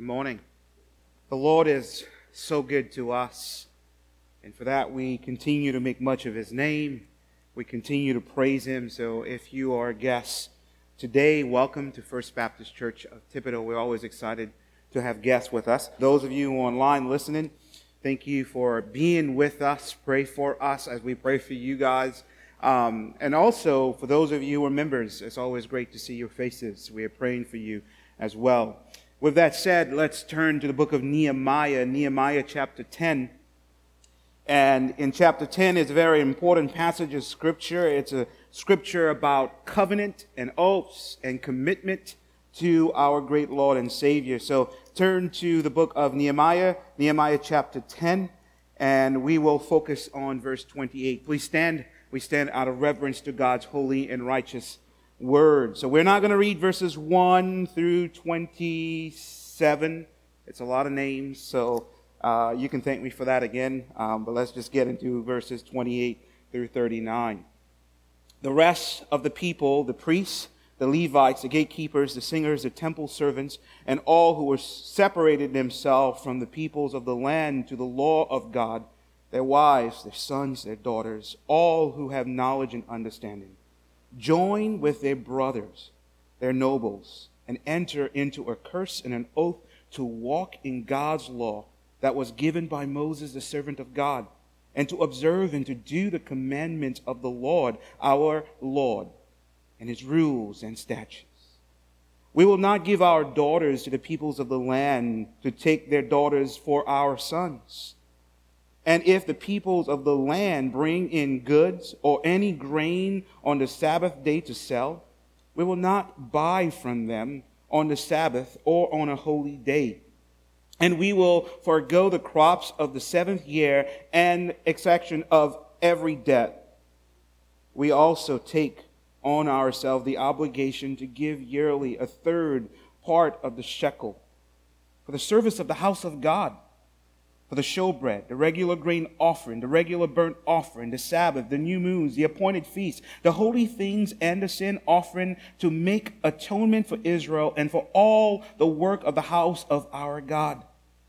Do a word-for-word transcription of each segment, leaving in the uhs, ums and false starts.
Good morning. The Lord is so good to us, and for that we continue to make much of His name. We continue to praise Him. So if you are a guest today, welcome to First Baptist Church of Thibodaux. We're always excited to have guests with us. Those of you online listening, thank you for being with us. Pray for us as we pray for you guys. Um, and also, for those of you who are members, it's always great to see your faces. We are praying for you as well. With that said, let's turn to the book of Nehemiah, Nehemiah chapter ten. And in chapter ten is a very important passage of Scripture. It's a scripture about covenant and oaths and commitment to our great Lord and Savior. So turn to the book of Nehemiah, Nehemiah chapter ten, and we will focus on verse twenty-eight. Please stand. We stand out of reverence to God's holy and righteous word. So we're not going to read verses one through twenty-seven. It's a lot of names, so uh, you can thank me for that again. Um, but let's just get into verses twenty-eight through thirty-nine. The rest of the people, the priests, the Levites, the gatekeepers, the singers, the temple servants, and all who were separated themselves from the peoples of the land to the law of God, their wives, their sons, their daughters, all who have knowledge and understanding, join with their brothers, their nobles, and enter into a curse and an oath to walk in God's law that was given by Moses, the servant of God, and to observe and to do the commandments of the Lord, our Lord, and His rules and statutes. We will not give our daughters to the peoples of the land to take their daughters for our sons. And if the peoples of the land bring in goods or any grain on the Sabbath day to sell, we will not buy from them on the Sabbath or on a holy day. And we will forego the crops of the seventh year and exaction of every debt. We also take on ourselves the obligation to give yearly a third part of the shekel for the service of the house of God, for the showbread, the regular grain offering, the regular burnt offering, the Sabbath, the new moons, the appointed feasts, the holy things, and the sin offering, to make atonement for Israel and for all the work of the house of our God.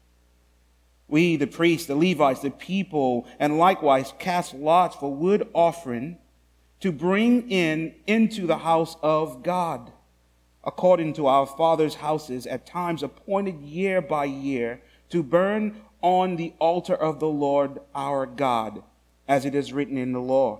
We, the priests, the Levites, the people, and likewise cast lots for wood offering to bring in into the house of God, according to our fathers' houses, at times appointed year by year, to burn on the altar of the Lord our God, as it is written in the law.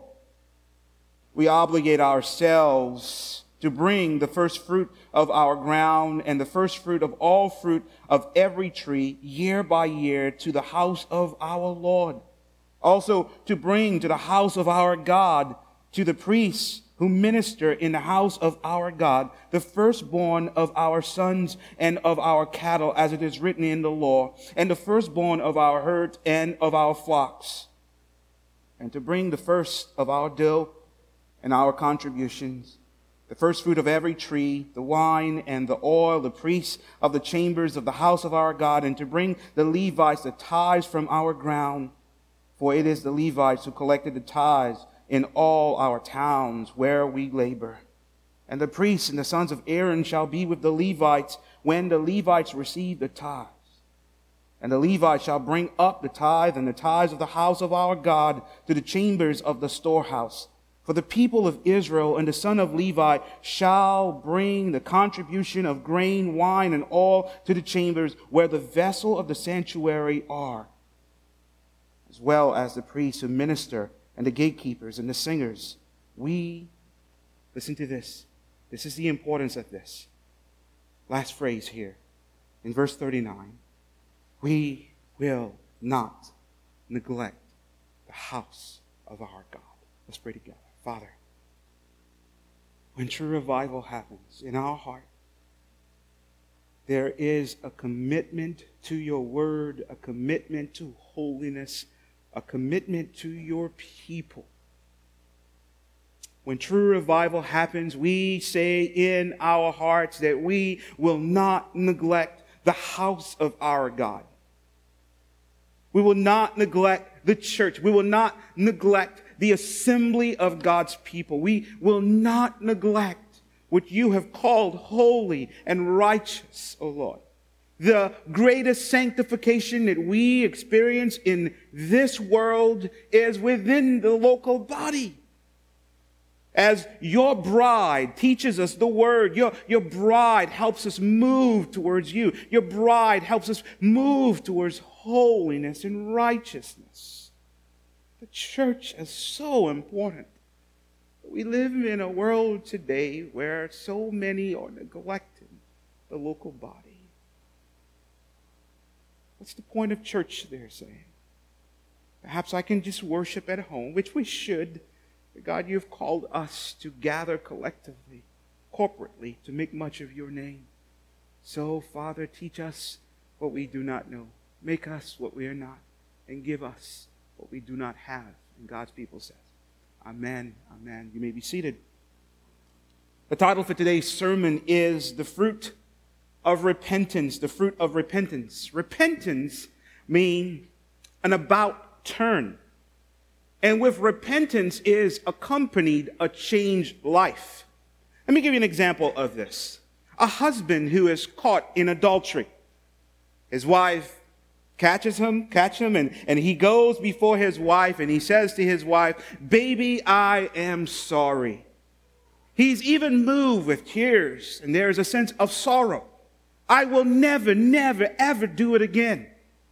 We obligate ourselves to bring the first fruit of our ground and the first fruit of all fruit of every tree year by year to the house of our Lord. Also to bring to the house of our God, to the priests who minister in the house of our God, the firstborn of our sons and of our cattle, as it is written in the law, and the firstborn of our herd and of our flocks, and to bring the first of our dough and our contributions, the first fruit of every tree, the wine and the oil, the priests of the chambers of the house of our God, and to bring the Levites the tithes from our ground, for it is the Levites who collected the tithes in all our towns where we labor. And the priests and the sons of Aaron shall be with the Levites when the Levites receive the tithes. And the Levites shall bring up the tithe and the tithes of the house of our God to the chambers of the storehouse. For the people of Israel and the son of Levi shall bring the contribution of grain, wine, and oil to the chambers where the vessel of the sanctuary are, as well as the priests who minister and the gatekeepers and the singers. We, listen to this. This is the importance of this. Last phrase here in verse thirty-nine. We will not neglect the house of our God. Let's pray together. Father, when true revival happens in our heart, there is a commitment to your word, a commitment to holiness, a commitment to your people. When true revival happens, we say in our hearts that we will not neglect the house of our God. We will not neglect the church. We will not neglect the assembly of God's people. We will not neglect what you have called holy and righteous, O Lord. The greatest sanctification that we experience in this world is within the local body. As your bride teaches us the word, your, your bride helps us move towards you. Your bride helps us move towards holiness and righteousness. The church is so important. We live in a world today where so many are neglecting the local body. What's the point of church, they're saying? Perhaps I can just worship at home, which we should. But God, you've called us to gather collectively, corporately, to make much of your name. So, Father, teach us what we do not know. Make us what we are not. And give us what we do not have. And God's people says, Amen, amen. You may be seated. The title for today's sermon is The Fruit of Repentance. The fruit of repentance. Repentance means an about turn. And with repentance is accompanied a changed life. Let me give you an example of this. A husband who is caught in adultery. His wife catches him, catch him, and, and he goes before his wife and he says to his wife, "Baby, I am sorry." He's even moved with tears, and there is a sense of sorrow. I will never, never, ever do it again.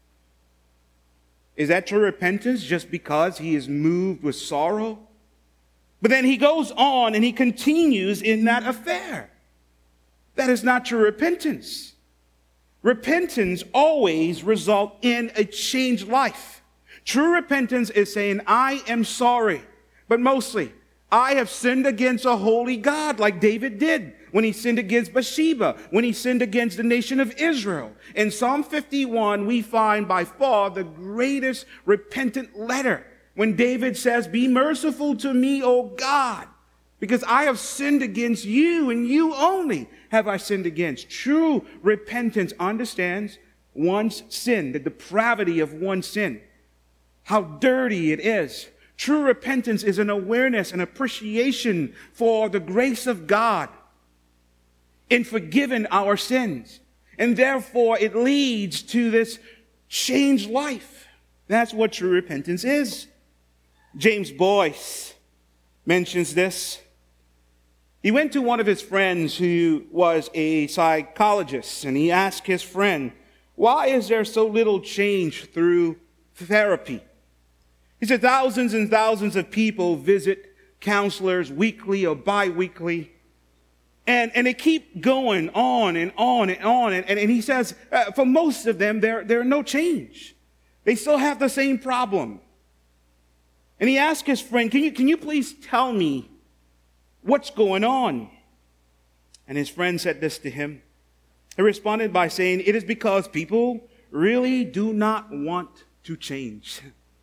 Is that true repentance just because he is moved with sorrow? But then he goes on and he continues in that affair. That is not true repentance. Repentance always results in a changed life. True repentance is saying, I am sorry. But mostly, I have sinned against a holy God, like David did when he sinned against Bathsheba, when he sinned against the nation of Israel. In Psalm fifty-one, we find by far the greatest repentant letter when David says, "Be merciful to me, O God, because I have sinned against you and you only have I sinned against." True repentance understands one's sin, the depravity of one's sin, how dirty it is. True repentance is an awareness and appreciation for the grace of God in forgiving our sins. And therefore, it leads to this changed life. That's what true repentance is. James Boyce mentions this. He went to one of his friends who was a psychologist, and he asked his friend, "Why is there so little change through therapy?" He said thousands and thousands of people visit counselors weekly or bi-weekly. And, and they keep going on and on and on. And, and, and he says, uh, for most of them, there, there are no change. They still have the same problem. And he asked his friend, can you, can you please tell me what's going on? And his friend said this to him. He responded by saying, "It is because people really do not want to change."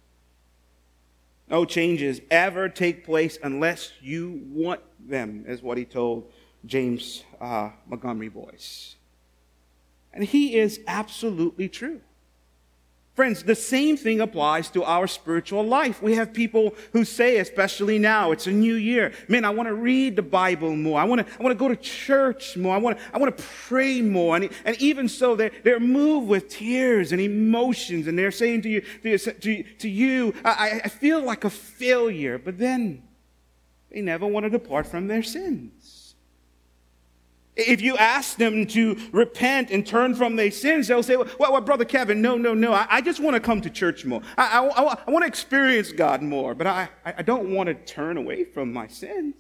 No changes ever take place unless you want them, is what he told James uh, Montgomery Boyce. And he is absolutely true. Friends, the same thing applies to our spiritual life. We have people who say, especially now, it's a new year, man, I want to read the Bible more. I want to I want to go to church more. I want to I want to pray more. And, and even so, they're, they're moved with tears and emotions. And they're saying to you, to, to, to you I, I feel like a failure. But then they never want to depart from their sins. If you ask them to repent and turn from their sins, they'll say, well, well Brother Kevin, no, no, no. I, I just want to come to church more. I, I, I, I want to experience God more, but I, I don't want to turn away from my sins.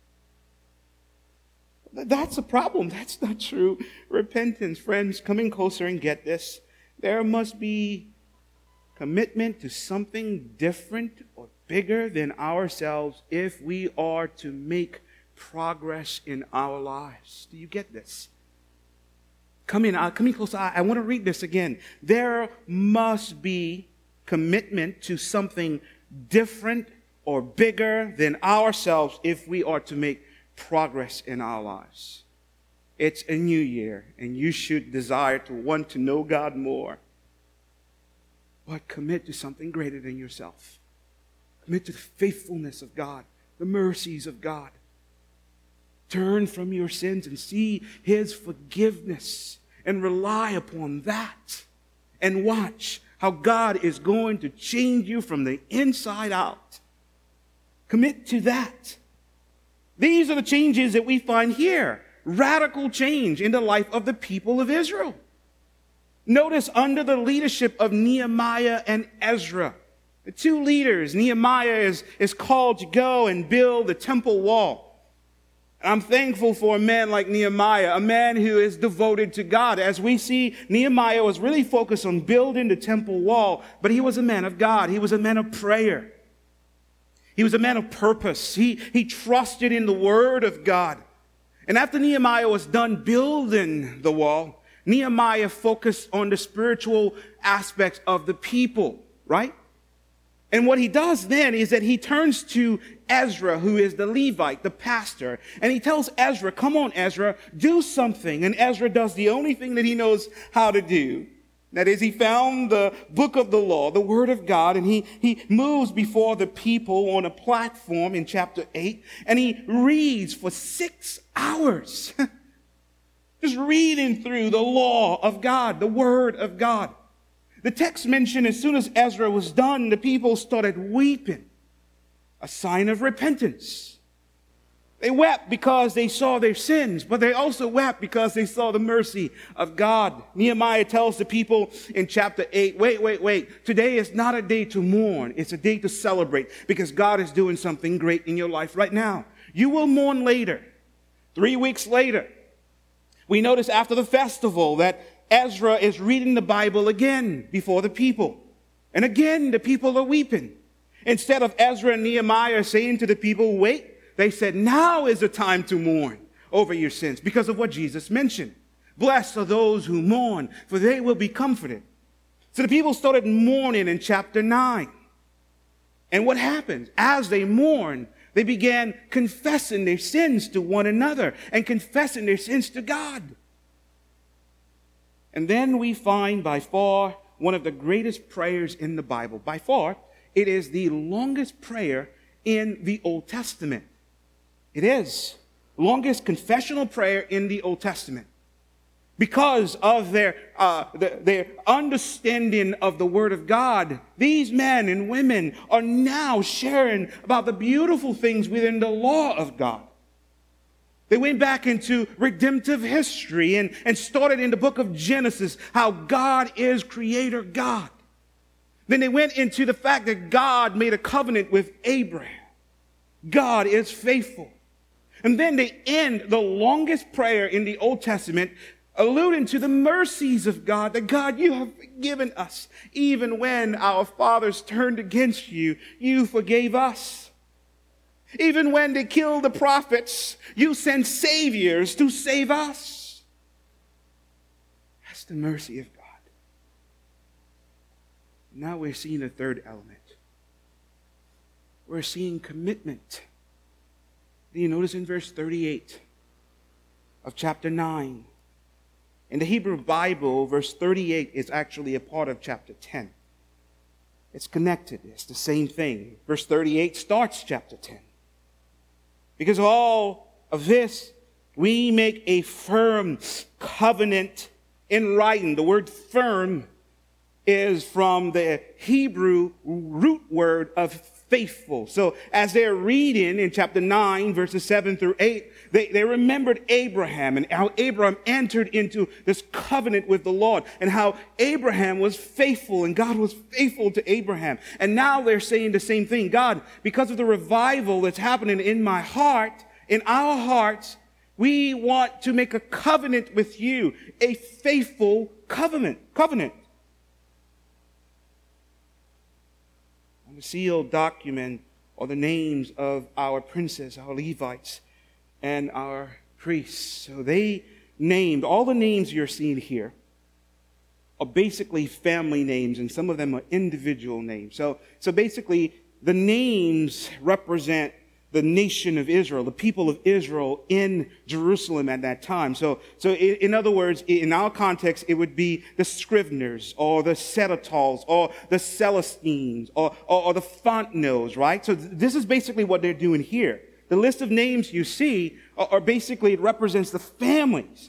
That's a problem. That's not true repentance. Friends, coming closer and get this. There must be commitment to something different or bigger than ourselves if we are to make progress in our lives. Do you get this? Come in, uh, come in close. I, I want to read this again. There must be commitment to something different or bigger than ourselves if we are to make progress in our lives. It's a new year, and you should desire to want to know God more. But commit to something greater than yourself. Commit to the faithfulness of God, the mercies of God. Turn from your sins and see His forgiveness and rely upon that and watch how God is going to change you from the inside out. Commit to that. These are the changes that we find here. Radical change in the life of the people of Israel. Notice under the leadership of Nehemiah and Ezra, the two leaders, Nehemiah is, is called to go and build the temple wall. And I'm thankful for a man like Nehemiah, a man who is devoted to God. As we see, Nehemiah was really focused on building the temple wall, but he was a man of God. He was a man of prayer. He was a man of purpose. He, he trusted in the word of God. And after Nehemiah was done building the wall, Nehemiah focused on the spiritual aspects of the people, right? And what he does then is that he turns to Ezra, who is the Levite, the pastor, and he tells Ezra, come on, Ezra, do something. And Ezra does the only thing that he knows how to do. That is, he found the book of the law, the word of God, and he, he moves before the people on a platform in chapter eight, and he reads for six hours. Just reading through the law of God, the word of God. The text mentioned as soon as Ezra was done, the people started weeping, a sign of repentance. They wept because they saw their sins, but they also wept because they saw the mercy of God. Nehemiah tells the people in chapter eight, wait, wait, wait. Today is not a day to mourn. It's a day to celebrate because God is doing something great in your life right now. You will mourn later. Three weeks later, we notice after the festival that Ezra is reading the Bible again before the people. And again, the people are weeping. Instead of Ezra and Nehemiah saying to the people, wait, they said, now is the time to mourn over your sins because of what Jesus mentioned. Blessed are those who mourn, for they will be comforted. So the people started mourning in chapter nine. And what happened? As they mourned, they began confessing their sins to one another and confessing their sins to God. And then we find by far one of the greatest prayers in the Bible. By far, it is the longest prayer in the Old Testament. It is the longest confessional prayer in the Old Testament. Because of their, uh, the, their understanding of the Word of God, these men and women are now sharing about the beautiful things within the law of God. They went back into redemptive history and, and started in the book of Genesis, how God is creator God. Then they went into the fact that God made a covenant with Abraham. God is faithful. And then they end the longest prayer in the Old Testament alluding to the mercies of God, that God, you have forgiven us. Even when our fathers turned against you, you forgave us. Even when they killed the prophets, you sent saviors to save us. That's the mercy of God. Now we're seeing a third element. We're seeing commitment. Do you notice in verse thirty-eight of chapter nine? In the Hebrew Bible, verse thirty-eight is actually a part of chapter ten. It's connected. It's the same thing. Verse thirty-eight starts chapter ten. Because of all of this, we make a firm covenant in writing. The word firm is from the Hebrew root word of faithful. So as they're reading in chapter nine, verses seven through eight, they, they remembered Abraham and how Abraham entered into this covenant with the Lord and how Abraham was faithful and God was faithful to Abraham. And now they're saying the same thing. God, because of the revival that's happening in my heart, in our hearts, we want to make a covenant with you, a faithful covenant. Covenant. The sealed document are the names of our princes, our Levites, and our priests. So they named, all the names you're seeing here are basically family names, and some of them are individual names. So, so basically, the names represent the nation of Israel, the people of Israel in Jerusalem at that time. So, so in, in other words, in our context, it would be the Scriveners or the Seditals or the Celestines or, or, or the Fontenilles, right? So th- this is basically what they're doing here. The list of names you see are, are basically, it represents the families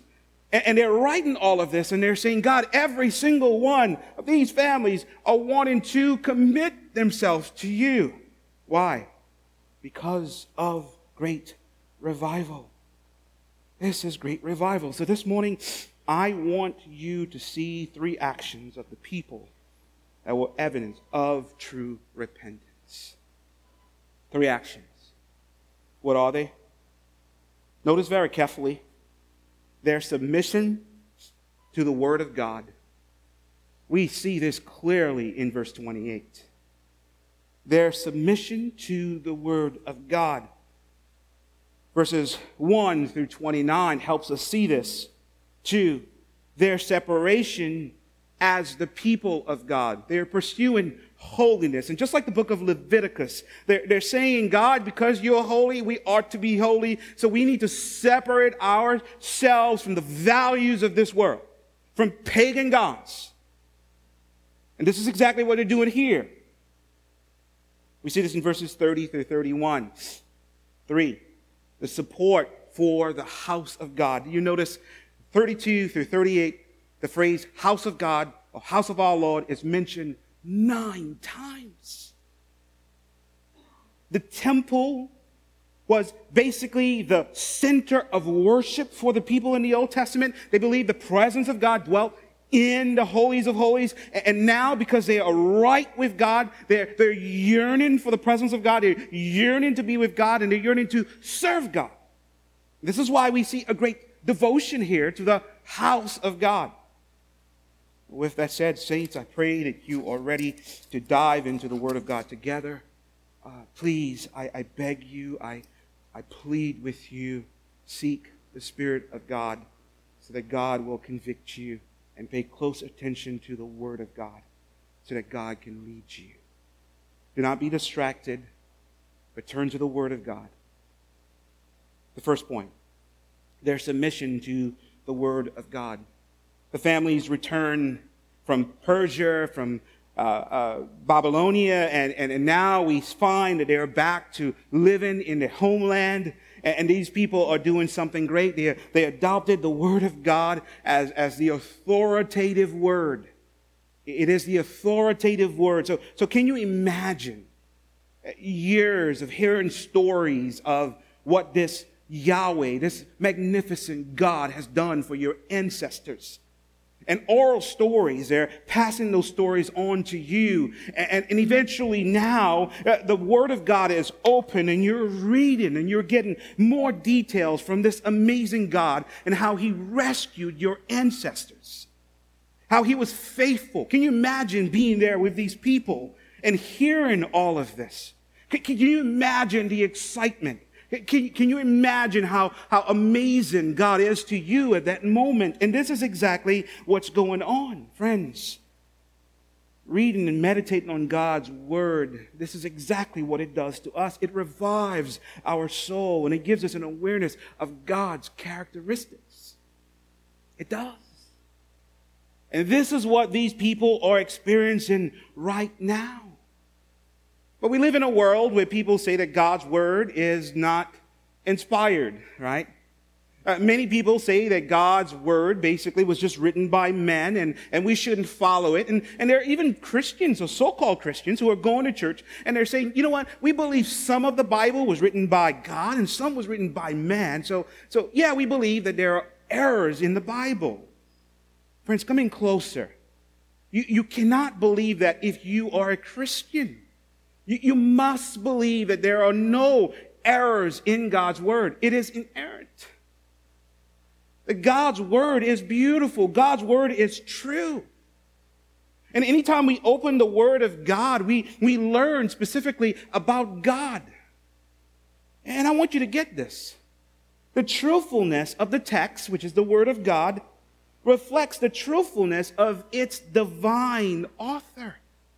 And, and they're writing all of this, and they're saying, God, every single one of these families are wanting to commit themselves to you. Why? Because of great revival. This is great revival. So this morning, I want you to see three actions of the people that were evidence of true repentance. Three actions. What are they? Notice very carefully their submission to the Word of God. We see this clearly in verse twenty-eight. Their submission to the Word of God. Verses one through twenty-nine helps us see this. Two, their separation as the people of God. They're pursuing holiness. And just like the book of Leviticus, they're, they're saying, God, because you're holy, we ought to be holy. So we need to separate ourselves from the values of this world, from pagan gods. And this is exactly what they're doing here. We see this in verses thirty through thirty-one. Three, the support for the house of God. You notice thirty-two through thirty-eight, the phrase house of God or house of our Lord is mentioned nine times. The temple was basically the center of worship for the people in the Old Testament. They believed the presence of God dwelt in the holies of holies. And now, because they are right with God, they're, they're yearning for the presence of God. They're yearning to be with God, and they're yearning to serve God. This is why we see a great devotion here to the house of God. With that said, saints, I pray that you are ready to dive into the Word of God together. Uh, please, I, I beg you, I, I plead with you, seek the Spirit of God so that God will convict you, and pay close attention to the Word of God so that God can lead you. Do not be distracted, but turn to the Word of God. The first point, their submission to the Word of God. The families return from Persia, from uh, uh, Babylonia, and, and, and now we find that they're back to living in their homeland. And, and these people are doing something great. They, they adopted the Word of God as, as the authoritative Word. It is the authoritative Word. So, so can you imagine years of hearing stories of what this Yahweh, this magnificent God, has done for your ancestors? And oral stories, they're passing those stories on to you. And, and eventually now, uh, the Word of God is open, and you're reading, and you're getting more details from this amazing God and how He rescued your ancestors, how He was faithful. Can you imagine being there with these people and hearing all of this? Can, can you imagine the excitement? Can, can you imagine how, how amazing God is to you at that moment? And this is exactly what's going on, friends. Reading and meditating on God's Word, this is exactly what it does to us. It revives our soul, and it gives us an awareness of God's characteristics. It does. And this is what these people are experiencing right now. But we live in a world where people say that God's Word is not inspired, right? Uh, many people say that God's Word basically was just written by men, and, and we shouldn't follow it. And, and there are even Christians, or so-called Christians, who are going to church, and they're saying, you know what, we believe some of the Bible was written by God, and some was written by man. So, so yeah, we believe that there are errors in the Bible. Friends, come in closer. You, you cannot believe that if you are a Christian. You, you must believe that there are no errors in God's Word. It is inerrant. That God's Word is beautiful. God's Word is true. And anytime we open the Word of God, we, we learn specifically about God. And I want you to get this. The truthfulness of the text, which is the Word of God, reflects the truthfulness of its divine author.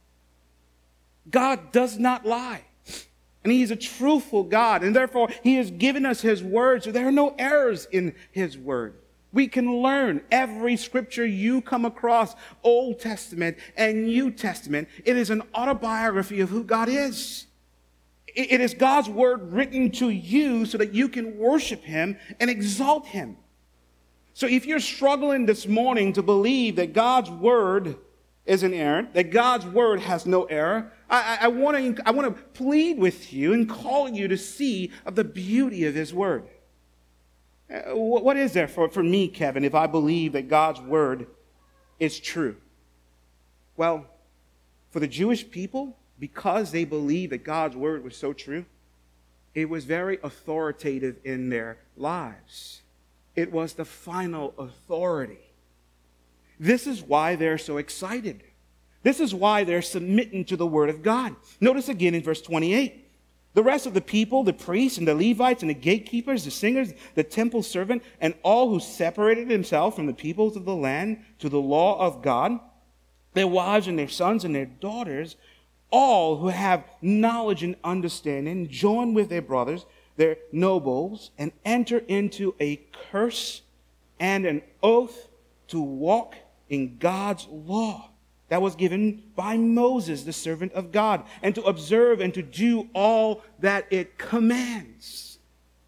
God does not lie. And He is a truthful God. And therefore, He has given us His Word. So there are no errors in His Word. We can learn every scripture you come across, Old Testament and New Testament. It is an autobiography of who God is. It is God's Word written to you so that you can worship Him and exalt Him. So if you're struggling this morning to believe that God's word is inerrant, that God's word has no error, I, I, I want to I want to plead with you and call you to see of the beauty of his word. Uh, what is there for, for me, Kevin, if I believe that God's word is true? Well, for the Jewish people, because they believed that God's word was so true, it was very authoritative in their lives. It was the final authority. This is why they're so excited. This is why they're submitting to the word of God. Notice again in verse twenty-eight. The rest of the people, the priests and the Levites and the gatekeepers, the singers, the temple servant, and all who separated themselves from the peoples of the land to the law of God, their wives and their sons and their daughters, all who have knowledge and understanding, join with their brothers, their nobles, and enter into a curse and an oath to walk in God's law that was given by Moses, the servant of God, and to observe and to do all that it commands.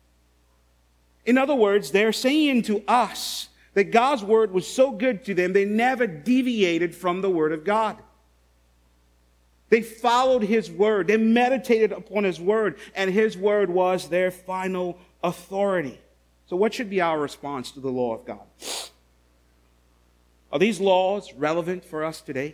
In other words, they're saying to us that God's word was so good to them, they never deviated from the word of God. They followed his word. They meditated upon his word, and his word was their final authority. So what should be our response to the law of God? Are these laws relevant for us today?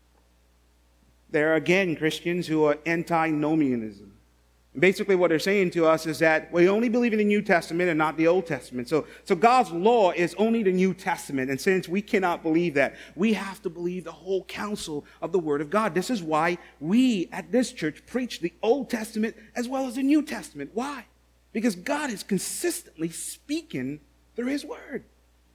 There are, again, Christians who are antinomianism. Basically, what they're saying to us is that we only believe in the New Testament and not the Old Testament. So, so God's law is only the New Testament. And since we cannot believe that, we have to believe the whole counsel of the Word of God. This is why we at this church preach the Old Testament as well as the New Testament. Why? Because God is consistently speaking through his Word.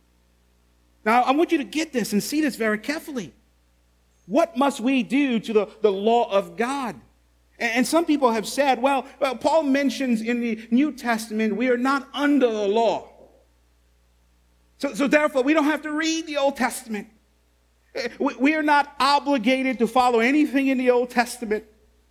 Now, I want you to get this and see this very carefully. What must we do to the, the law of God? And some people have said, well, well, Paul mentions in the New Testament, we are not under the law. So, so therefore, we don't have to read the Old Testament. We, we are not obligated to follow anything in the Old Testament.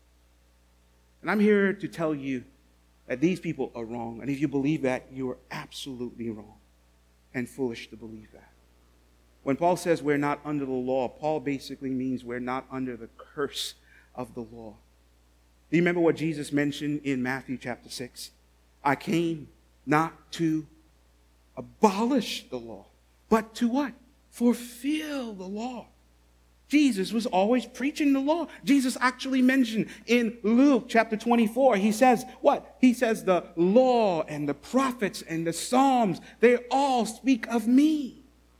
And I'm here to tell you that these people are wrong. And if you believe that, you are absolutely wrong and foolish to believe that. When Paul says we're not under the law, Paul basically means we're not under the curse of the law. Do you remember what Jesus mentioned in Matthew chapter six? I came not to abolish the law, but to what? Fulfill the law. Jesus was always preaching the law. Jesus actually mentioned in Luke chapter twenty-four, he says, what? He says the law and the prophets and the Psalms, they all speak of me.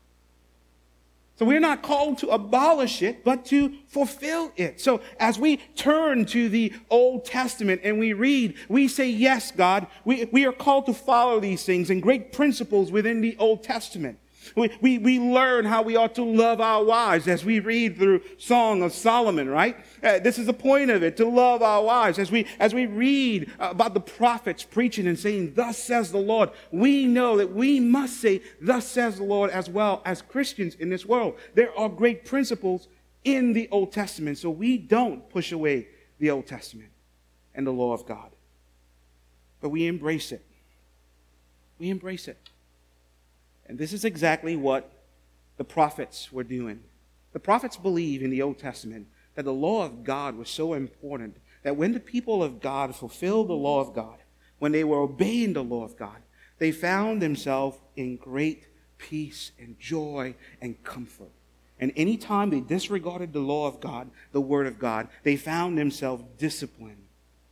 So we're not called to abolish it, but to fulfill it. So as we turn to the Old Testament and we read, we say, yes, God, we, we are called to follow these things and great principles within the Old Testament. We, we, we learn how we ought to love our wives as we read through Song of Solomon, right? Uh, this is the point of it, to love our wives. As we, as we read about the prophets preaching and saying, thus says the Lord, we know that we must say, thus says the Lord, as well as Christians in this world. There are great principles in the Old Testament, so we don't push away the Old Testament and the law of God. But we embrace it. We embrace it. And this is exactly what the prophets were doing. The prophets believed in the Old Testament that the law of God was so important that when the people of God fulfilled the law of God, when they were obeying the law of God, they found themselves in great peace and joy and comfort. And any time they disregarded the law of God, the word of God, they found themselves disciplined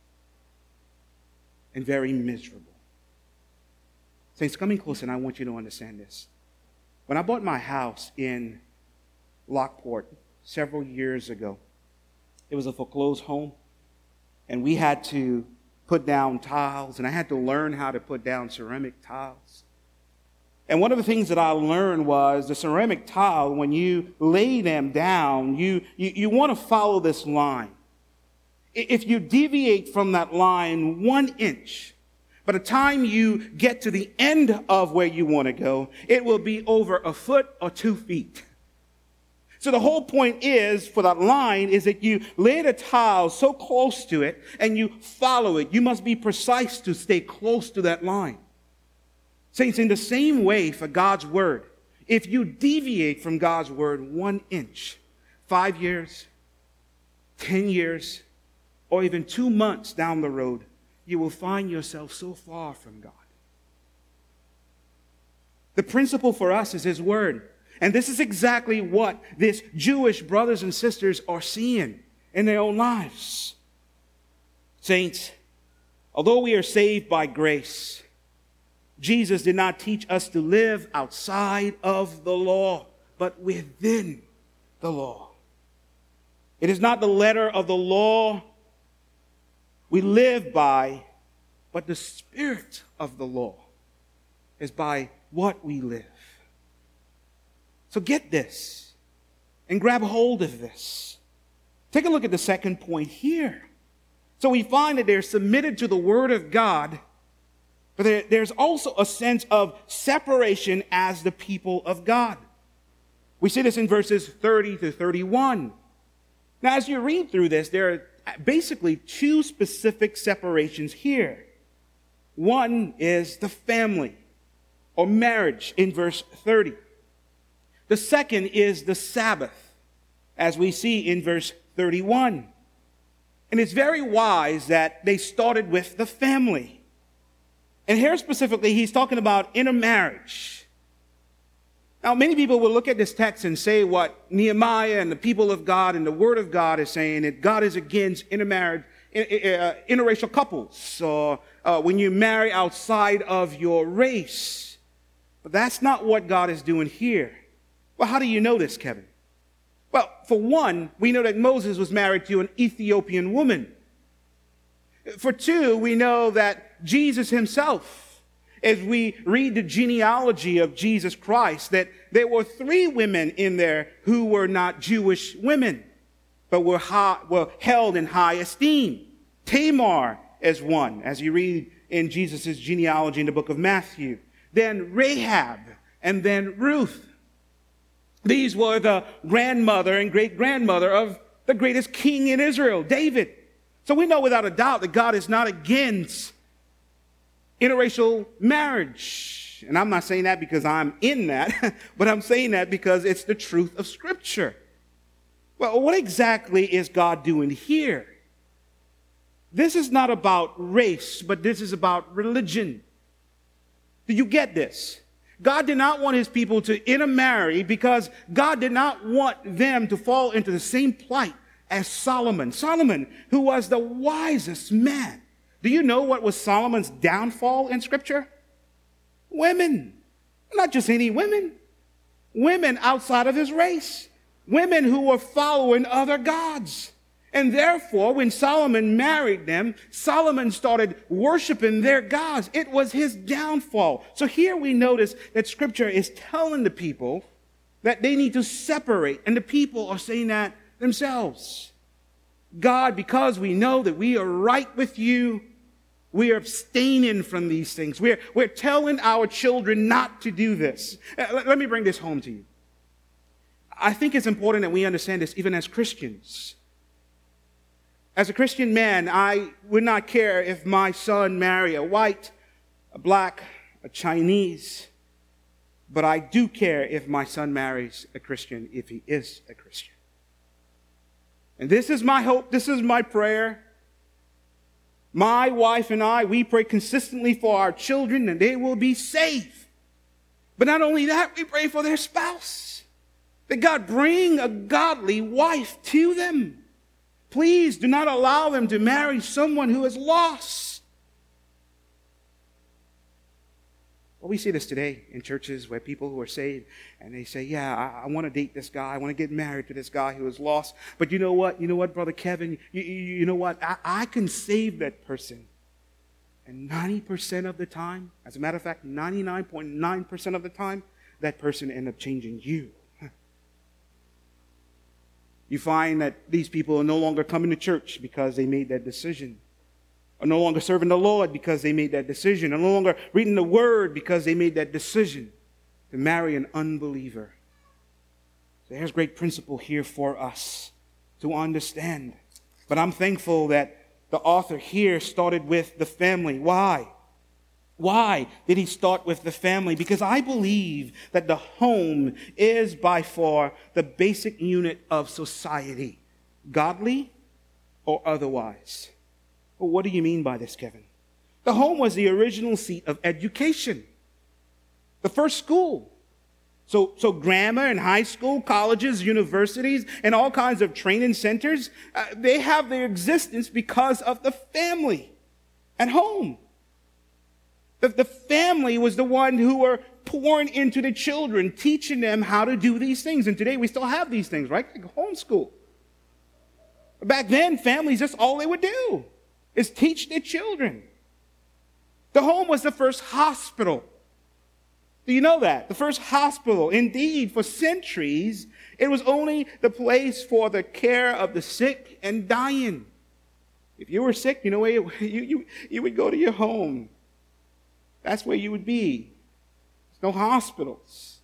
and very miserable. Saints, coming close, and I want you to understand this. When I bought my house in Lockport several years ago, it was a foreclosed home, and we had to put down tiles, and I had to learn how to put down ceramic tiles. And one of the things that I learned was the ceramic tile, when you lay them down, you, you, you want to follow this line. If you deviate from that line one inch, by the time you get to the end of where you want to go, it will be over a foot or two feet. So the whole point is, for that line, is that you lay the tile so close to it and you follow it. You must be precise to stay close to that line. Saints, in the same way for God's word, if you deviate from God's word one inch, five years, ten years, or even two months down the road, you will find yourself so far from God. The principle for us is His word. And this is exactly what these Jewish brothers and sisters are seeing in their own lives. Saints, although we are saved by grace, Jesus did not teach us to live outside of the law, but within the law. It is not the letter of the law we live by, but the spirit of the law is by what we live. So get this and grab hold of this. Take a look at the second point here. So we find that they're submitted to the Word of God, but there, there's also a sense of separation as the people of God. We see this in verses thirty to thirty-one. Now, as you read through this, there are basically two specific separations here. One is the family or marriage in verse thirty. The second is the Sabbath, as we see in verse thirty-one. And it's very wise that they started with the family. And here specifically, he's talking about intermarriage. Now, many people will look at this text and say what Nehemiah and the people of God and the Word of God is saying, that God is against intermarriage, uh, interracial couples, or uh, when you marry outside of your race. But that's not what God is doing here. Well, how do you know this, Kevin? Well, for one, we know that Moses was married to an Ethiopian woman. For two, we know that Jesus himself, as we read the genealogy of Jesus Christ, that there were three women in there who were not Jewish women, but were, high, were held in high esteem. Tamar is one, as you read in Jesus' genealogy in the book of Matthew. Then Rahab, and then Ruth. These were the grandmother and great-grandmother of the greatest king in Israel, David. So we know without a doubt that God is not against interracial marriage. And I'm not saying that because I'm in that, but I'm saying that because it's the truth of Scripture. Well, what exactly is God doing here? This is not about race, but this is about religion. Do you get this? God did not want his people to intermarry because God did not want them to fall into the same plight as Solomon. Solomon, who was the wisest man. Do you know what was Solomon's downfall in Scripture? Women. Not just any women. Women outside of his race. Women who were following other gods. And therefore, when Solomon married them, Solomon started worshiping their gods. It was his downfall. So here we notice that Scripture is telling the people that they need to separate. And the people are saying that themselves. God, because we know that we are right with you, we are abstaining from these things. We're, we're telling our children not to do this. Uh, let, let me bring this home to you. I think it's important that we understand this even as Christians. As a Christian man, I would not care if my son marry a white, a black, a Chinese, but I do care if my son marries a Christian, if he is a Christian. And this is my hope, this is my prayer. My wife and I, we pray consistently for our children and they will be saved. But not only that, we pray for their spouse. That God bring a godly wife to them. Please do not allow them to marry someone who is lost. Well, we see this today in churches where people who are saved and they say, yeah, I, I want to date this guy. I want to get married to this guy who is lost. But you know what? You know what, Brother Kevin? You, you, you know what? I, I can save that person. And ninety percent of the time, as a matter of fact, ninety-nine point nine percent of the time, that person ends up changing you. You find that these people are no longer coming to church because they made that decision. Are no longer serving the Lord because they made that decision. Are no longer reading the Word because they made that decision to marry an unbeliever. So there's great principle here for us to understand. But I'm thankful that the author here started with the family. Why? Why did he start with the family? Because I believe that the home is by far the basic unit of society, godly or otherwise. Well, what do you mean by this, Kevin? The home was the original seat of education, the first school. So, so grammar and high school, colleges, universities, and all kinds of training centers, uh, they have their existence because of the family at home. The, the family was the one who were pouring into the children, teaching them how to do these things. And today we still have these things, right? Like homeschool. Back then, families, that's all they would do, is teach their children. The home was the first hospital. Do you know that? The first hospital. Indeed, for centuries, it was only the place for the care of the sick and dying. If you were sick, you know where you, you, you would go to your home. That's where you would be. There's no hospitals.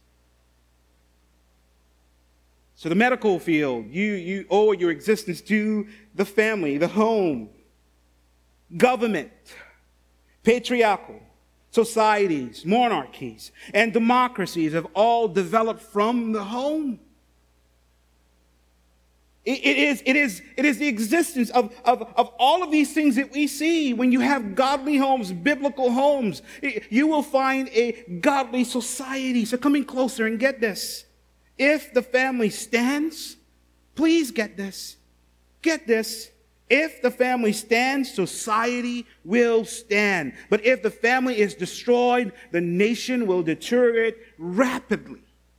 So the medical field, you, you owe your existence to the family, the home, government, patriarchal societies, monarchies, and democracies have all developed from the home. It, it, is, it, is, it is the existence of, of, of all of these things that we see. When you have godly homes, biblical homes, it, you will find a godly society. So come in closer and get this. If the family stands, please get this. Get this. If the family stands, society will stand. But if the family is destroyed, the nation will deteriorate rapidly.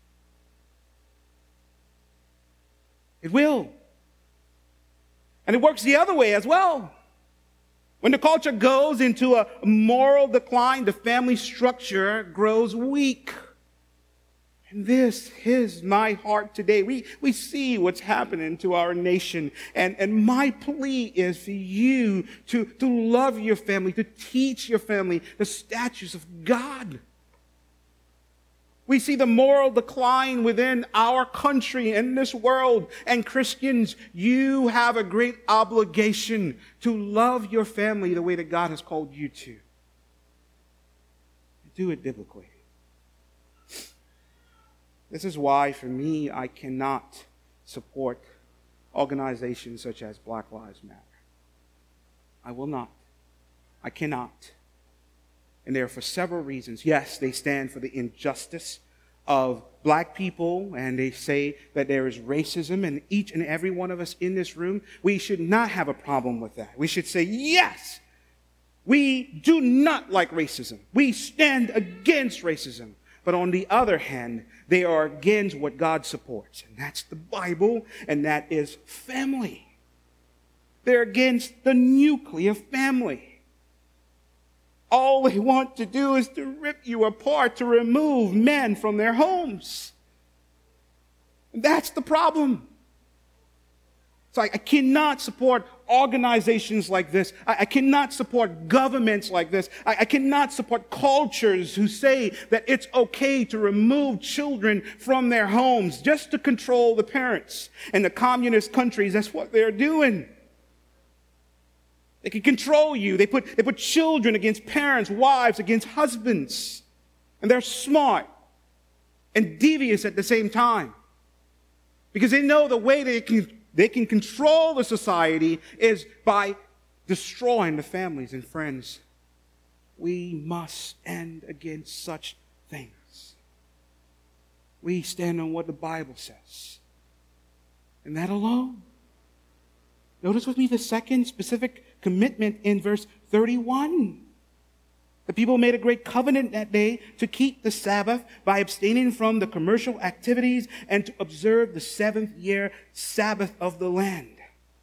It will. And it works the other way as well. When the culture goes into a moral decline, the family structure grows weak. And this is my heart today. We, we see what's happening to our nation. And, and my plea is for you to, to love your family, to teach your family the statutes of God. We see the moral decline within our country and this world. And Christians, you have a great obligation to love your family the way that God has called you to. Do it biblically. This is why, for me, I cannot support organizations such as Black Lives Matter. I will not. I cannot. And there are for several reasons. Yes, they stand for the injustice of black people, and they say that there is racism, and each and every one of us in this room, we should not have a problem with that. We should say, yes, we do not like racism. We stand against racism. But on the other hand, they are against what God supports, and that's the Bible, and that is family. They're against the nuclear family. All they want to do is to rip you apart, to remove men from their homes. And that's the problem. So I, I cannot support organizations like this. I, I cannot support governments like this. I, I cannot support cultures who say that it's okay to remove children from their homes just to control the parents. In the communist countries, that's what they're doing. They can control you. They put, they put children against parents, wives against husbands. And they're smart and devious at the same time. Because they know the way they can, they can control the society is by destroying the families and friends. We must stand against such things. We stand on what the Bible says. And that alone. Notice with me the second specific commitment in verse thirty-one. The people made a great covenant that day to keep the Sabbath by abstaining from the commercial activities and to observe the seventh year Sabbath of the land.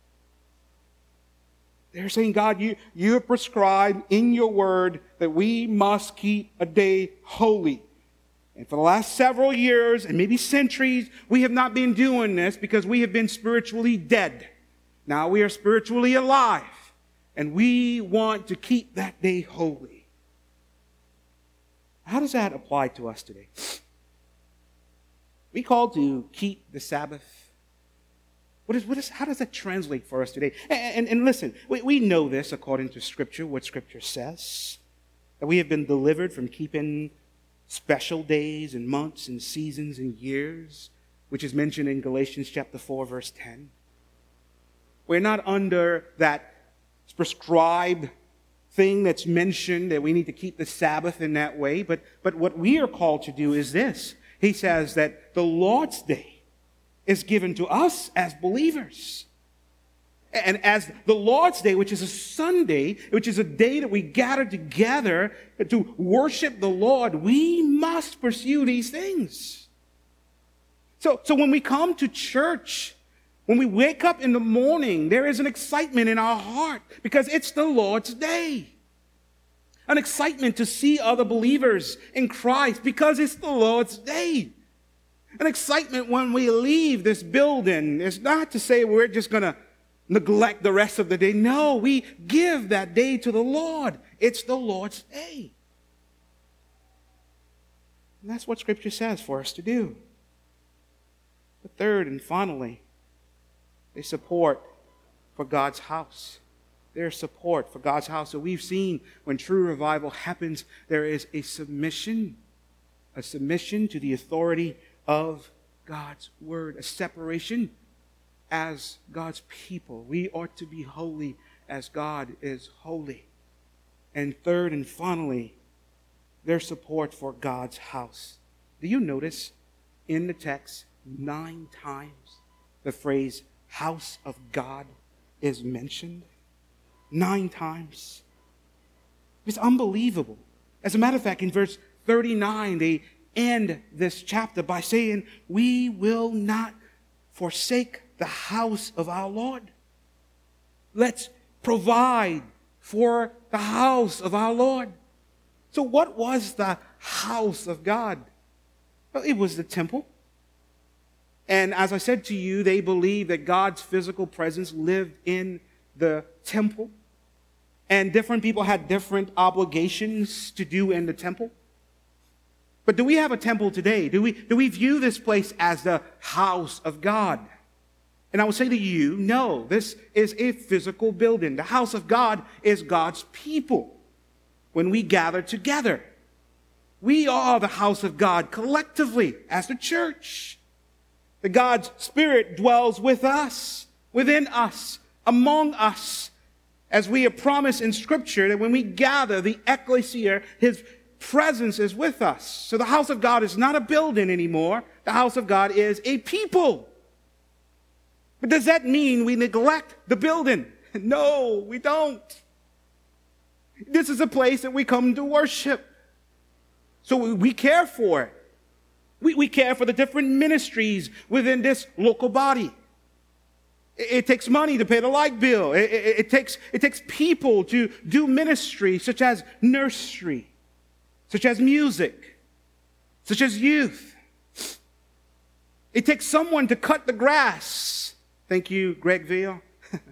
They're saying, God, you, you have prescribed in your word that we must keep a day holy. And for the last several years and maybe centuries, we have not been doing this because we have been spiritually dead. Now we are spiritually alive. And we want to keep that day holy. How does that apply to us today? We called to keep the Sabbath. What is, what is, how does that translate for us today? And, and, and listen, we, we know this according to Scripture, what Scripture says. that we have been delivered from keeping special days and months and seasons and years, which is mentioned in Galatians chapter four, verse ten. We're not under that prescribed thing that's mentioned that we need to keep the Sabbath in that way, but, but what we are called to do is this. He says that the Lord's Day is given to us as believers. And as the Lord's Day, which is a Sunday, which is a day that we gather together to worship the Lord, we must pursue these things. So, so when we come to church, when we wake up in the morning, there is an excitement in our heart because it's the Lord's Day. An excitement to see other believers in Christ because it's the Lord's Day. An excitement when we leave this building is not to say we're just going to neglect the rest of the day. No, we give that day to the Lord. It's the Lord's Day. And that's what Scripture says for us to do. But third and finally, they support for God's house. Their support for God's house. So we've seen when true revival happens, there is a submission, a submission to the authority of God's word, a separation as God's people. We ought to be holy as God is holy. And third and finally, their support for God's house. Do you notice in the text nine times the phrase house of God is mentioned? Nine times. It's unbelievable. As a matter of fact, in verse thirty-nine, they end this chapter by saying, we will not forsake the house of our Lord. Let's provide for the house of our Lord. So what was the house of God? Well, it was the temple. And as I said to you, they believed that God's physical presence lived in the temple. And different people had different obligations to do in the temple. But do we have a temple today? Do we, do we view this place as the house of God? And I will say to you, no, this is a physical building. The house of God is God's people. When we gather together, we are the house of God collectively as the church. That God's Spirit dwells with us, within us, among us, as we are promised in Scripture that when we gather, the ecclesia, His presence is with us. So the house of God is not a building anymore. The house of God is a people. But does that mean we neglect the building? No, we don't. This is a place that we come to worship. So we, we care for it. We, we care for the different ministries within this local body. It, it takes money to pay the light bill. It, it, it, takes, it takes people to do ministry such as nursery, such as music, such as youth. It takes someone to cut the grass. Thank you, Greg Veal.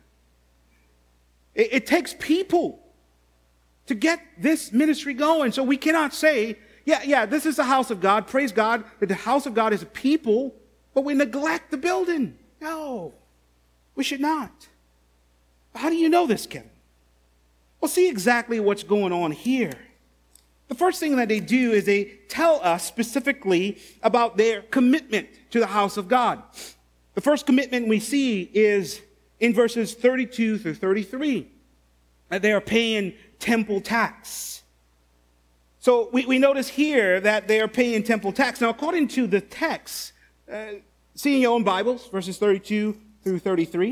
it, it takes people to get this ministry going. So we cannot say, yeah, yeah, this is the house of God. Praise God that the house of God is a people, but we neglect the building. No, we should not. How do you know this, Kevin? Well, see exactly what's going on here. The first thing that they do is they tell us specifically about their commitment to the house of God. The first commitment we see is in verses thirty-two through thirty-three, that they are paying temple tax. So we, we notice here that they are paying temple tax. Now, according to the text, uh, see in your own Bibles, verses thirty-two through thirty-three,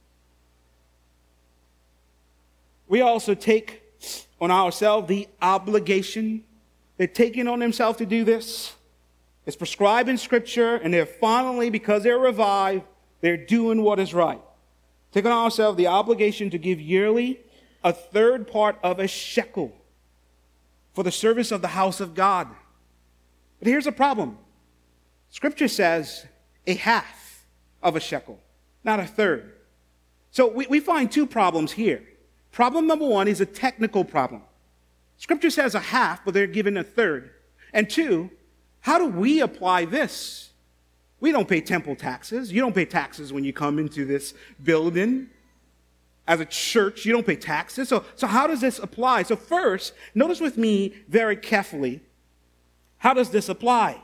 we also take on ourselves the obligation. They're taking on themselves to do this. It's prescribed in Scripture, and they're finally, because they're revived, they're doing what is right. Take on ourselves the obligation to give yearly a third part of a shekel for the service of the house of God. But here's a problem. Scripture says a half of a shekel, not a third. So we, we find two problems here. Problem number one is a technical problem. Scripture says a half, but they're given a third. And two, how do we apply this? We don't pay temple taxes. You don't pay taxes when you come into this building. As a church, you don't pay taxes. So, so how does this apply? So first, notice with me very carefully, how does this apply?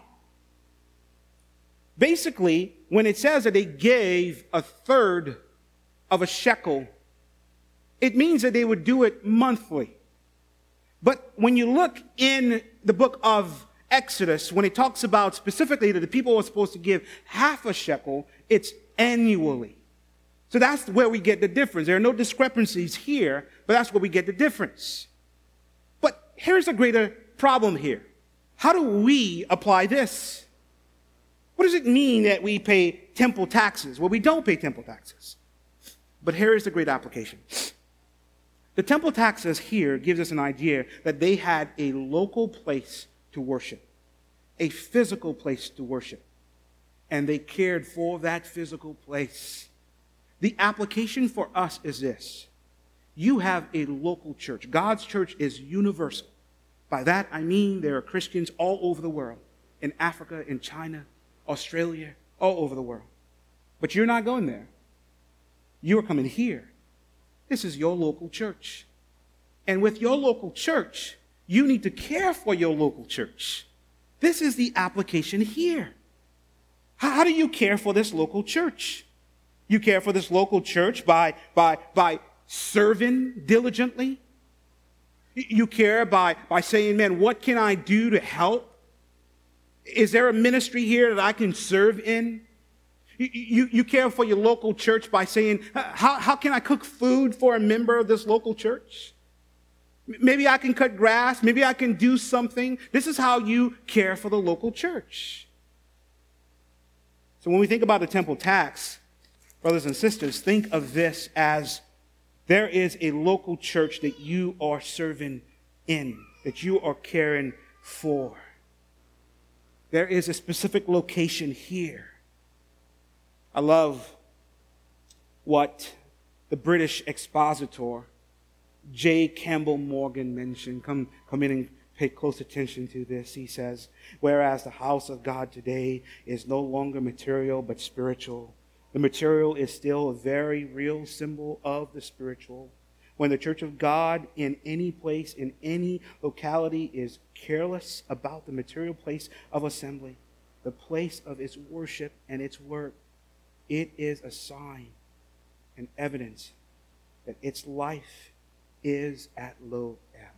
Basically, when it says that they gave a third of a shekel, it means that they would do it monthly. But when you look in the book of Exodus, when it talks about specifically that the people were supposed to give half a shekel, it's annually. So that's where we get the difference. There are no discrepancies here, but that's where we get the difference. But here's a greater problem here. How do we apply this? What does it mean that we pay temple taxes? Well, we don't pay temple taxes. But here is the great application. The temple taxes here gives us an idea that they had a local place to worship, a physical place to worship, and they cared for that physical place. The application for us is this. You have a local church. God's church is universal. By that, I mean there are Christians all over the world, in Africa, in China, Australia, all over the world. But you're not going there. You're coming here. This is your local church. And with your local church, you need to care for your local church. This is the application here. How, how do you care for this local church? You care for this local church by, by, by serving diligently. You care by, by saying, man, what can I do to help? Is there a ministry here that I can serve in? You, you, you care for your local church by saying, how, how can I cook food for a member of this local church? Maybe I can cut grass. Maybe I can do something. This is how you care for the local church. So when we think about the temple tax, brothers and sisters, think of this as there is a local church that you are serving in, that you are caring for. There is a specific location here. I love what the British expositor, J. Campbell Morgan, mentioned. Come, come in and pay close attention to this. He says, whereas the house of God today is no longer material but spiritual, the material is still a very real symbol of the spiritual. When the church of God in any place, in any locality, is careless about the material place of assembly, the place of its worship and its work, it is a sign and evidence that its life is at low ebb.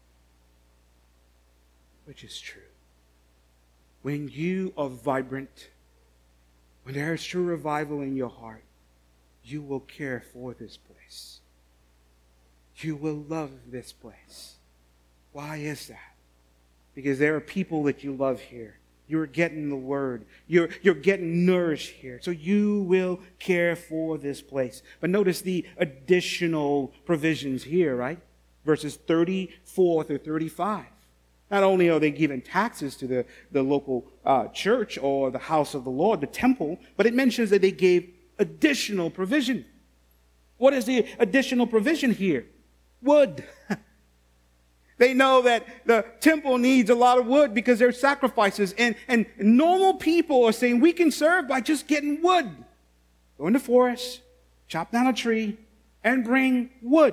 Which is true. When you are vibrant, when there is true revival in your heart, you will care for this place. You will love this place. Why is that? Because there are people that you love here. You're getting the word. You're, you're getting nourished here. So you will care for this place. But notice the additional provisions here, right? Verses thirty-four through thirty-five. Not only are they giving taxes to the, the local uh, church or the house of the Lord, the temple, but it mentions that they gave additional provision. What is the additional provision here? Wood. They know that the temple needs a lot of wood because there's sacrifices. And, and normal people are saying we can serve by just getting wood. Go in the forest, chop down a tree, and bring wood.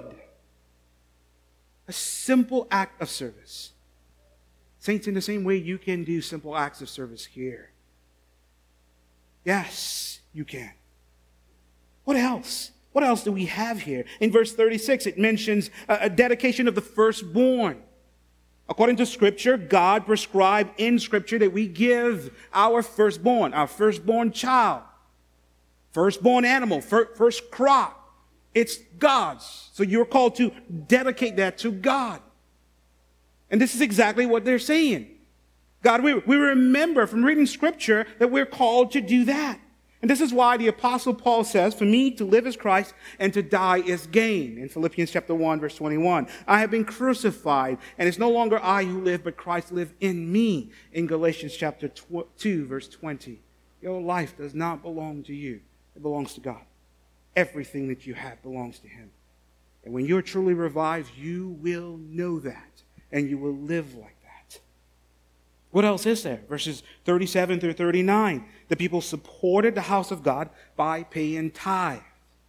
A simple act of service. Saints, in the same way, you can do simple acts of service here. Yes, you can. What else? What else do we have here? In verse thirty-six, it mentions a, a dedication of the firstborn. According to Scripture, God prescribed in Scripture that we give our firstborn, our firstborn child, firstborn animal, fir- first crop. It's God's. So you're called to dedicate that to God. And this is exactly what they're saying. God, we, we remember from reading Scripture that we're called to do that. And this is why the Apostle Paul says, for me to live is Christ and to die is gain. In Philippians chapter one, verse twenty-one. I have been crucified, and it's no longer I who live, but Christ lives in me. In Galatians chapter two, verse twenty. Your life does not belong to you. It belongs to God. Everything that you have belongs to Him. And when you're truly revived, you will know that, and you will live like that. What else is there? Verses thirty-seven through thirty-nine. The people supported the house of God by paying tithe.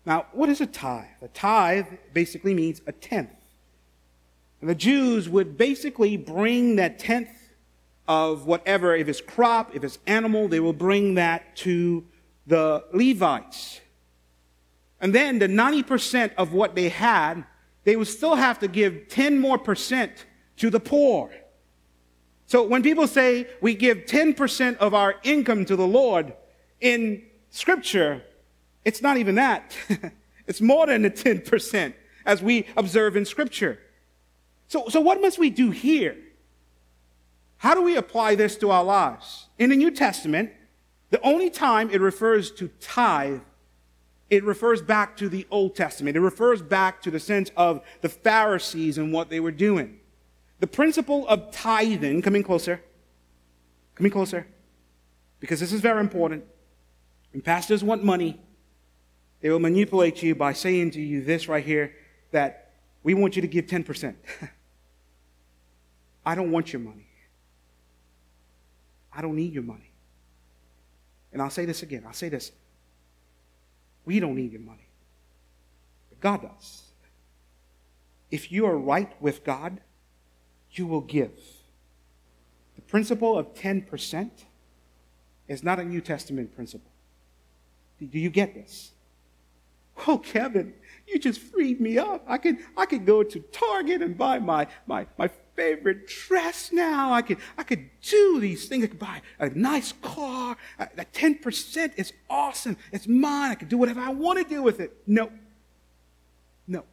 Now, what is a tithe? A tithe basically means a tenth. And the Jews would basically bring that tenth of whatever, if it's crop, if it's animal, they will bring that to the Levites. And then the ninety percent of what they had, they would still have to give ten more percent to the poor. So when people say we give ten percent of our income to the Lord, in Scripture, it's not even that. It's more than the ten percent as we observe in Scripture. So, so what must we do here? How do we apply this to our lives? In the New Testament, the only time it refers to tithe, it refers back to the Old Testament. It refers back to the sense of the Pharisees and what they were doing. The principle of tithing, coming closer, coming closer, because this is very important. When pastors want money, they will manipulate you by saying to you this right here, that we want you to give ten percent. I don't want your money. I don't need your money. And I'll say this again. I'll say this. We don't need your money. But God does. If you are right with God, you will give. The principle of ten percent is not a New Testament principle. Do you get this? Oh, Kevin, you just freed me up. I could, I could go to Target and buy my, my, my favorite dress now. I could, I could do these things. I could buy a nice car. Uh, that ten percent is awesome. It's mine. I could do whatever I want to do with it. No. No.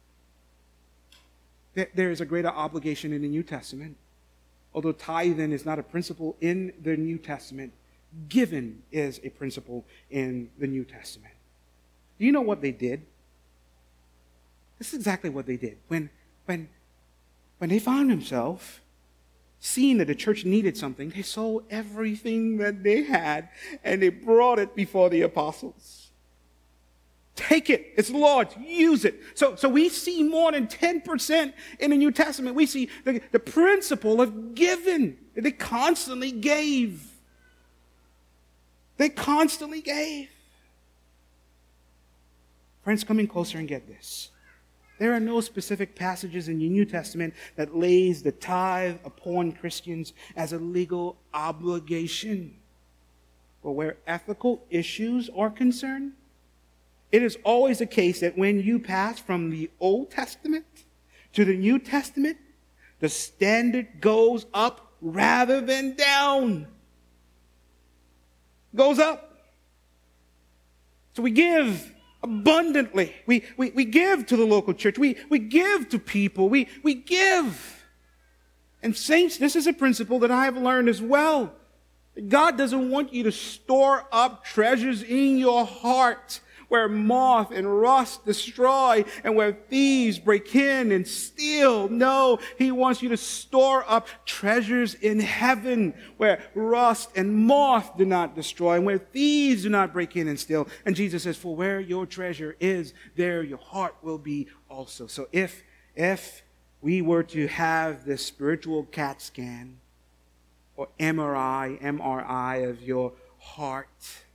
There, there is a greater obligation in the New Testament. Although tithing is not a principle in the New Testament, giving is a principle in the New Testament. Do you know what they did? This is exactly what they did. When, when, when they found themselves seeing that the church needed something, they sold everything that they had and they brought it before the apostles. Take it. It's the Lord's. Use it. So, so we see more than ten percent in the New Testament. We see the, the principle of giving. They constantly gave. They constantly gave. Friends, coming closer and get this. There are no specific passages in the New Testament that lays the tithe upon Christians as a legal obligation. But where ethical issues are concerned, it is always the case that when you pass from the Old Testament to the New Testament, the standard goes up rather than down. Goes up. So we give abundantly. We, we, we give to the local church. We, we give to people. We, we give. And saints, this is a principle that I have learned as well. God doesn't want you to store up treasures in your heart where moth and rust destroy and where thieves break in and steal. No, He wants you to store up treasures in heaven where rust and moth do not destroy and where thieves do not break in and steal. And Jesus says, for where your treasure is, there your heart will be also. So if, if we were to have this spiritual CAT scan or M R I, M R I of your heart,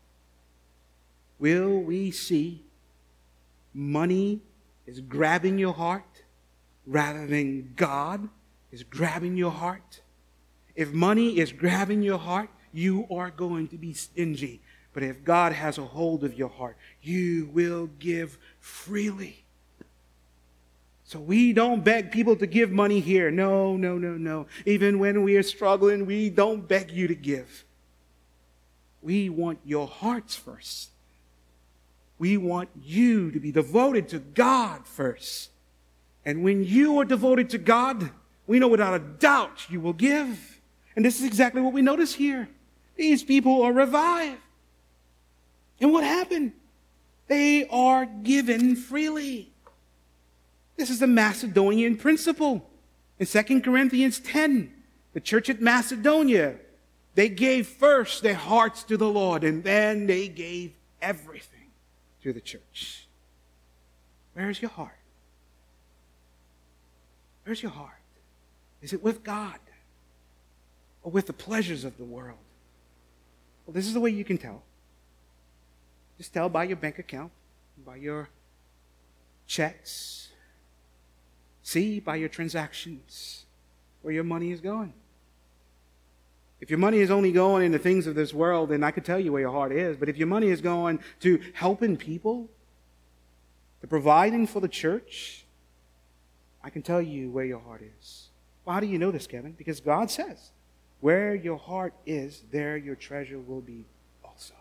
will we see money is grabbing your heart rather than God is grabbing your heart? If money is grabbing your heart, you are going to be stingy. But if God has a hold of your heart, you will give freely. So we don't beg people to give money here. No, no, no, no. Even when we are struggling, we don't beg you to give. We want your hearts first. We want you to be devoted to God first. And when you are devoted to God, we know without a doubt you will give. And this is exactly what we notice here. These people are revived. And what happened? They are given freely. This is the Macedonian principle. In Second Corinthians ten, the church at Macedonia, they gave first their hearts to the Lord, and then they gave everything to the church. Where's your heart? Where's your heart? Is it with God or with the pleasures of the world? Well, this is the way you can tell. Just tell by your bank account. by your checks. See by your transactions where your money is going. If your money is only going into things of this world, then I could tell you where your heart is. But if your money is going to helping people, to providing for the church, I can tell you where your heart is. Well, how do you know this, Kevin? Because God says, where your heart is, there your treasure will be also.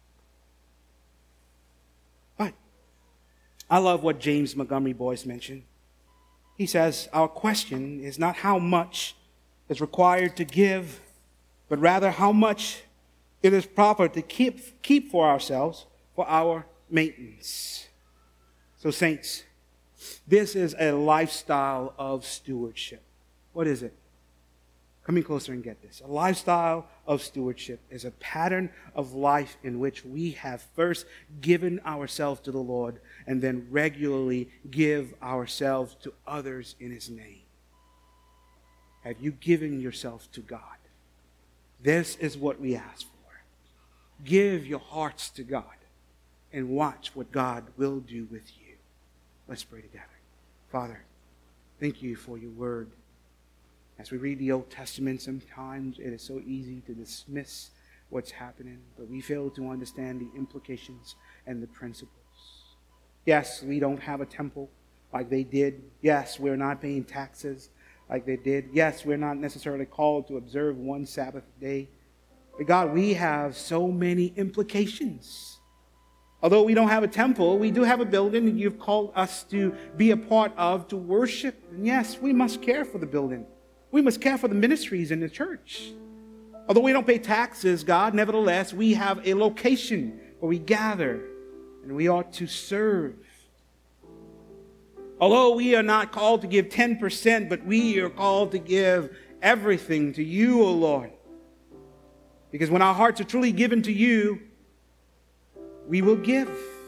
But I love what James Montgomery Boyce mentioned. He says, our question is not how much is required to give, but rather how much it is proper to keep, keep for ourselves for our maintenance. So, saints, this is a lifestyle of stewardship. What is it? Come in closer and get this. A lifestyle of stewardship is a pattern of life in which we have first given ourselves to the Lord and then regularly give ourselves to others in His name. Have you given yourself to God? This is what we ask for. Give your hearts to God and watch what God will do with you. Let's pray together. Father, thank you for your word. As we read the Old Testament, sometimes it is so easy to dismiss what's happening, but we fail to understand the implications and the principles. Yes, we don't have a temple like they did. Yes, we're not paying taxes like they did. Yes, we're not necessarily called to observe one Sabbath day. But God, we have so many implications. Although we don't have a temple, we do have a building that you've called us to be a part of, to worship. And yes, we must care for the building. We must care for the ministries in the church. Although we don't pay taxes, God, nevertheless, we have a location where we gather and we ought to serve. Although we are not called to give ten percent, but we are called to give everything to you, O Lord. Because when our hearts are truly given to you, we will give.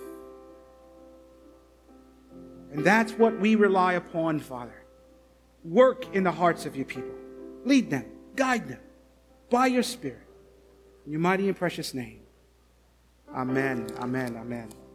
And that's what we rely upon, Father. Work in the hearts of your people. Lead them, guide them by your Spirit. In your mighty and precious name. Amen, amen, amen.